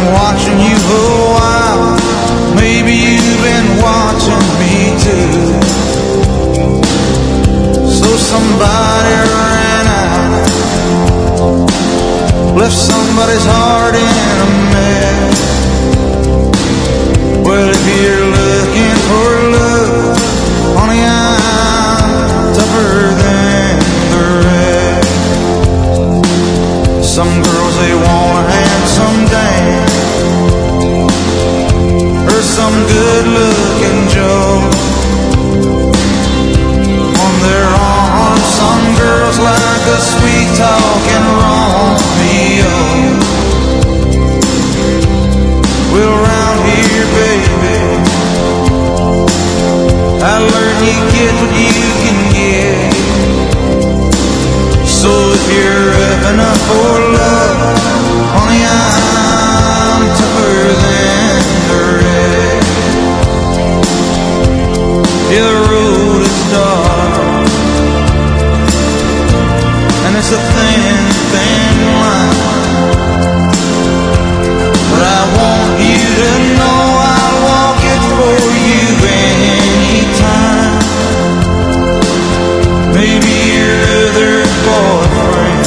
watching you a while. Maybe you've been watching me too. So somebody ran out, left somebody's heart in a mess. Well, if you're looking for love, honey, I'm tougher than the rest. Some girls, they want a handsome dame or some good-looking Joe on their arms. Some girls like a sweet-talking Romeo. Well, round here, baby, I learned you get what you can get. So if you're up enough for love, honey, I'm tougher than the rest. Yeah, the road is dark, and it's a thin, thin line, but I want you to know I'll walk it for you anytime. Maybe your other boyfriend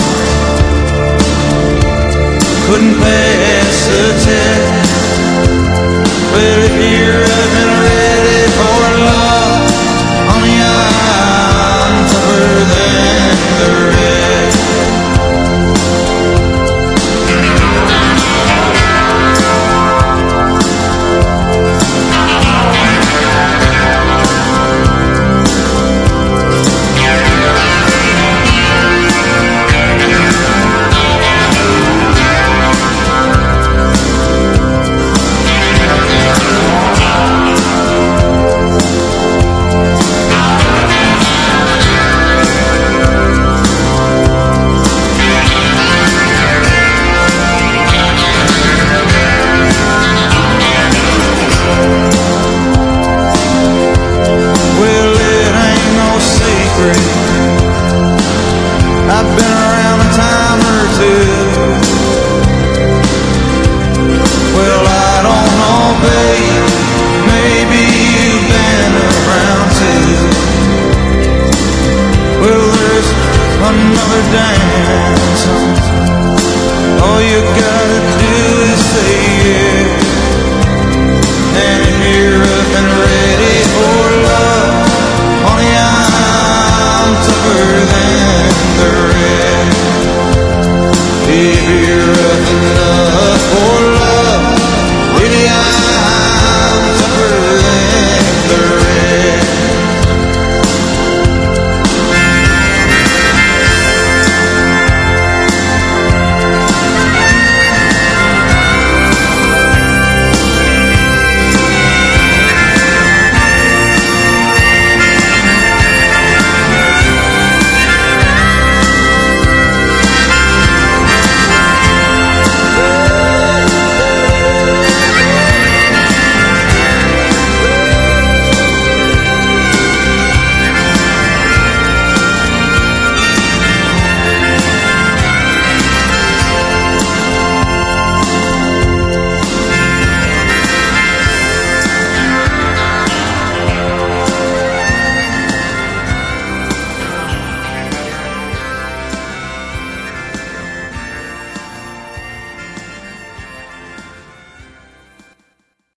couldn't pass the test, but if you're up and ready for love, honey, I'm tougher than the rest. I've been around a time or two. Well, I don't know, babe, maybe you've been around too. Well, there's another dance. Oh, you got